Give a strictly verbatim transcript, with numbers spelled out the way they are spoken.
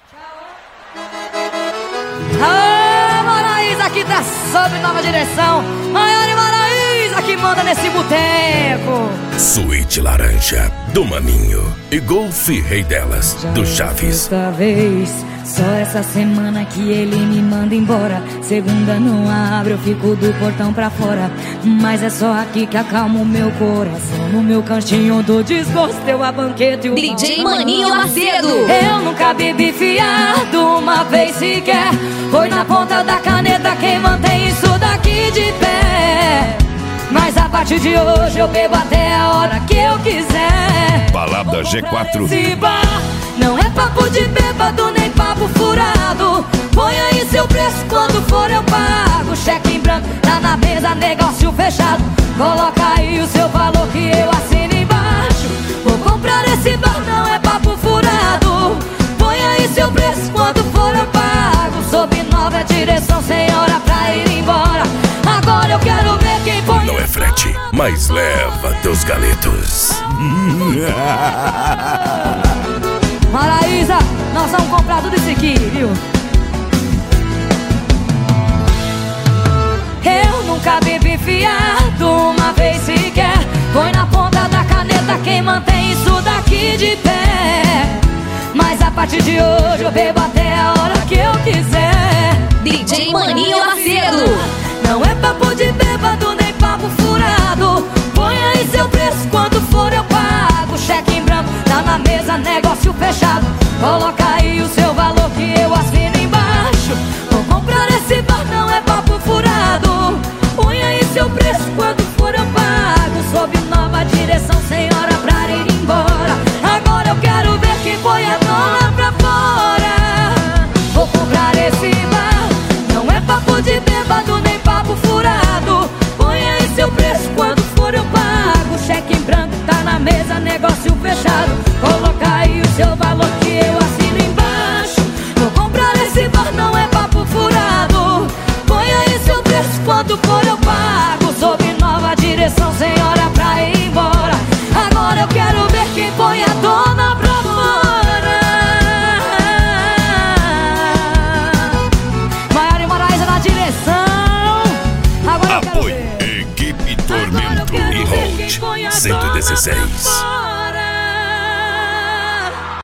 Ah, Maraísa que tá sob nova direção. Maior e Maraísa que manda nesse boteco. Suíte Laranja, do Maninho. E Golf Rei Delas, do Chaves. Outra vez, só essa semana que ele me manda embora. Segunda não abre, eu fico do portão pra fora. Mas é só aqui que acalma o meu coração. No meu cantinho do desgosto, eu a banqueta e o D J Maninho Macedo. Eu nunca bebi fiado uma vez sequer. Foi na ponta da caneta quem mantém isso daqui de pé. Mas a partir de hoje eu bebo até a hora que eu quiser. Balada G quatro. Esse bar não é papo de bêbado nem papo furado. Põe aí seu preço, quando for eu pago. Cheque em branco, tá na mesa, negócio fechado. Coloca aí o seu valor que eu assino embaixo. Vou comprar esse bar, não é papo furado. Põe aí seu preço, quando for eu pago. Sob nova direção, sem hora pra ir embora. Agora eu quero ver quem põe. Não é frete, mas leva teus galetos. Maraísa, nós vamos comprar tudo isso aqui, viu? Eu nunca bebi fiado uma vez sequer. Foi na ponta da caneta quem mantém isso daqui de pé. Mas a partir de hoje eu bebo até a hora que eu quiser. D J Maninho Macedo. Não é papo de bêbado nem papo furado. Põe aí seu preço, quando for eu pago. Cheque em branco, tá na mesa, negócio fechado. Coloca aí o seu valor que eu assino embaixo. Vou comprar esse bar, não é papo furado. Põe aí seu preço, quando for eu pago. Sob nova direção, sem hora pra ir embora. Agora eu quero ver quem põe a dona pra fora. Vou comprar esse bar, não é papo de bêbado nem papo furado. Põe aí seu preço, quando for eu pago. Cheque em branco, tá na mesa, negócio fechado. Coloca aí o seu valor que eu assino embaixo. Vou comprar esse bar, não é papo furado. Põe aí seu preço, quando for eu pago. Sob nova direção, sem hora pra ir embora. Agora eu quero ver quem põe a dona pra fora. Maior e Maraísa na direção. Agora eu quero Apoio ver. Equipe Tormento e Hold cento e dezesseis.